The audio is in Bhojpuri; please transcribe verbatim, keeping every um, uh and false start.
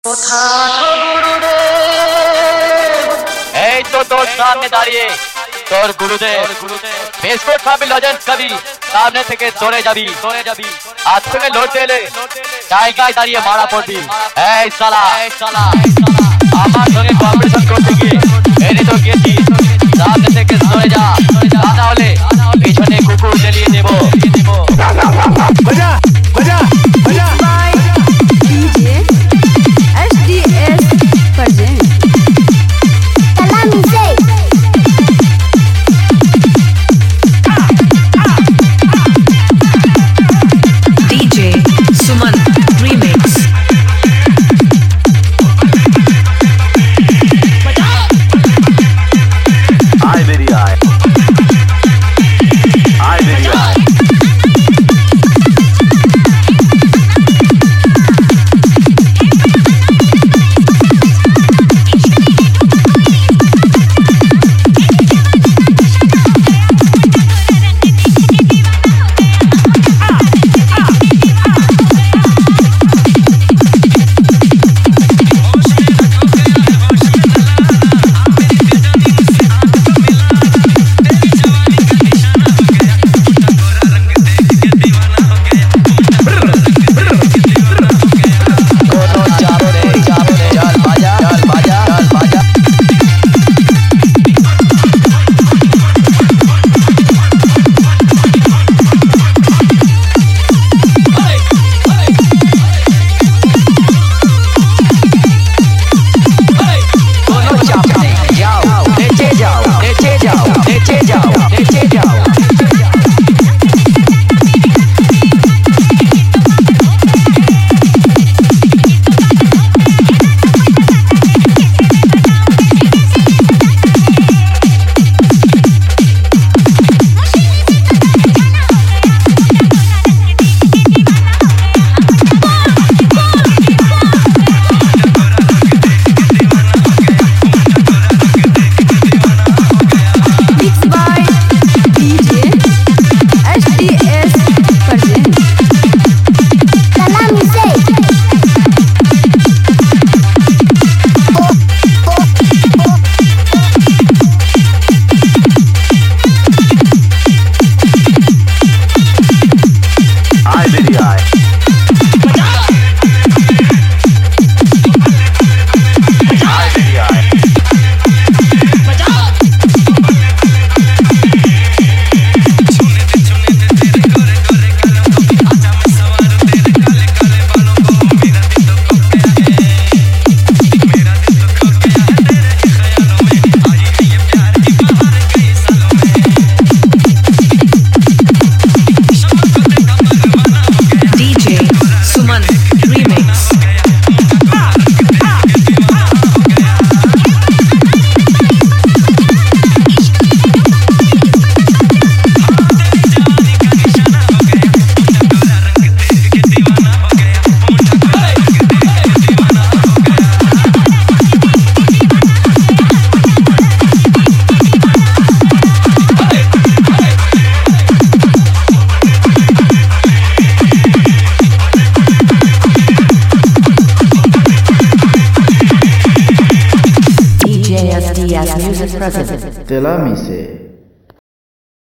এই তো তোর সামনে দাঁড়িয়ে তোর গুরুদেব বিস্কুট খাবি লজেন্স খাবি সামনে থেকে সরে যাবি সরে যাবি আজ থেকে লড়তে এলে জায়গায় দাঁড়িয়ে মারা পড়বি। এই শালা আমার সঙ্গে কম্পিটিশন করতে গিয়ে এনে তো গিয়েছি, সামনে থেকে সরে যা, না হলে পিছনে কুকুর জ্বালিয়ে দেবো। बजा बजा बजा DJ H D S present Kala music DJ Suman remix. आए मेरी आए आए मेरी आए Telami se